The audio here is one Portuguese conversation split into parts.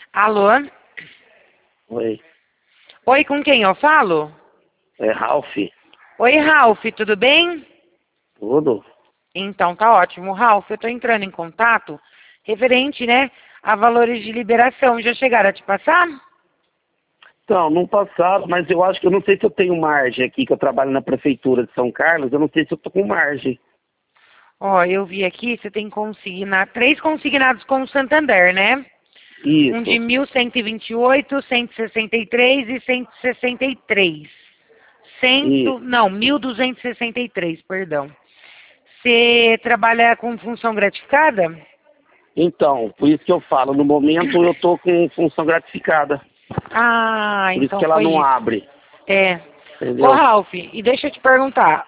Alô? Oi, Oi, com quem eu falo? é Ralph. Oi, Ralph, tudo bem? Tudo? Então, tá ótimo. Ralph, eu tô entrando em contato referente, né, a valores de liberação. Já chegaram a te passar? Então, não passaram, mas eu acho que eu não sei se eu tenho margem aqui, que eu trabalho na prefeitura de São Carlos, eu não sei se eu tô com margem. Ó, eu vi aqui, você tem três consignados com o Santander, né? Um de Isso. 1.128, 163 e 163. Isso. Não, 1.263, perdão. Você trabalha com função gratificada? Então, por isso que eu falo, no momento eu tô com função gratificada. Ah, Por isso que então ela foi não isso. abre, É. Ô, entendeu? Ralph, e deixa eu te perguntar,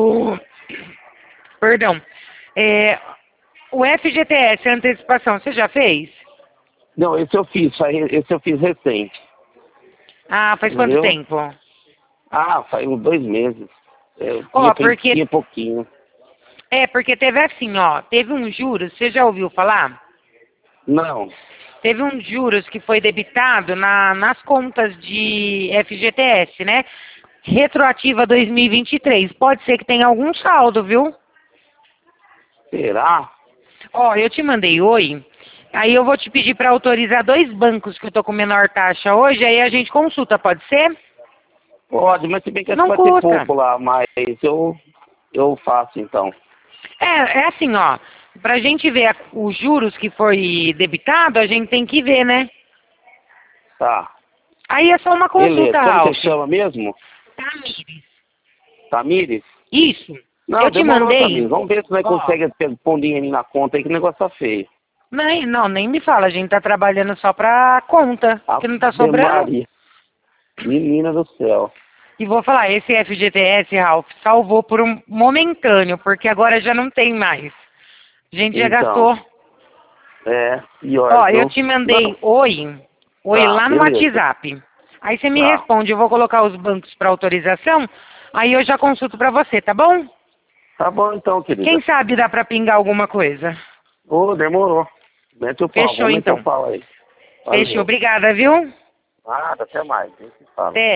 perdão, é, o FGTS, a antecipação, você já fez? Não, esse eu fiz recente, Ah, faz quanto entendeu? tempo? Ah, faz uns 2 meses. Ó, Tinha pouquinho. porque teve assim, ó, teve uns juros, você já ouviu falar? Não, Teve uns juros que foi debitado nas contas de FGTS, né? Retroativa 2023. Pode ser que tenha algum saldo, viu? será? Ó, eu te mandei oi. Aí eu vou te pedir para autorizar dois bancos que eu tô com menor taxa hoje, aí a gente consulta, pode ser? Pode, mas se bem que acho que Não vai ter custa. pouco lá, mas eu faço então. É assim, ó. Pra gente ver os juros que foi debitado, a gente tem que ver, né? Tá. Aí é só uma Beleza. consulta, Como que Ralph. chama mesmo? Tamires. Tamires? Isso. Não, Eu te demorou, mandei. Tamires. Vamos ver se nós Ó. conseguimos pôr um dinheirinho na conta aí, que o negócio tá feio. Não, nem me fala. A gente tá trabalhando só pra conta, que não tá Ave sobrando. Maria. Menina do céu. E vou falar, esse FGTS, Ralph, salvou por um momentâneo, porque agora já não tem mais. A gente já Então, gastou. pior, Ó, eu viu? te Não, mandei oi tá, lá no beleza. WhatsApp. Aí você me Tá. responde, eu vou colocar os bancos para autorização, aí eu já consulto para você, tá bom? Tá bom então, Quem querida. sabe dá para pingar alguma coisa. Ô, demorou. Mete o pau, Fechou vamos meter o então. pau aí. Fechou, Valeu. obrigada, viu? Nada, até mais. A gente se fala. Até.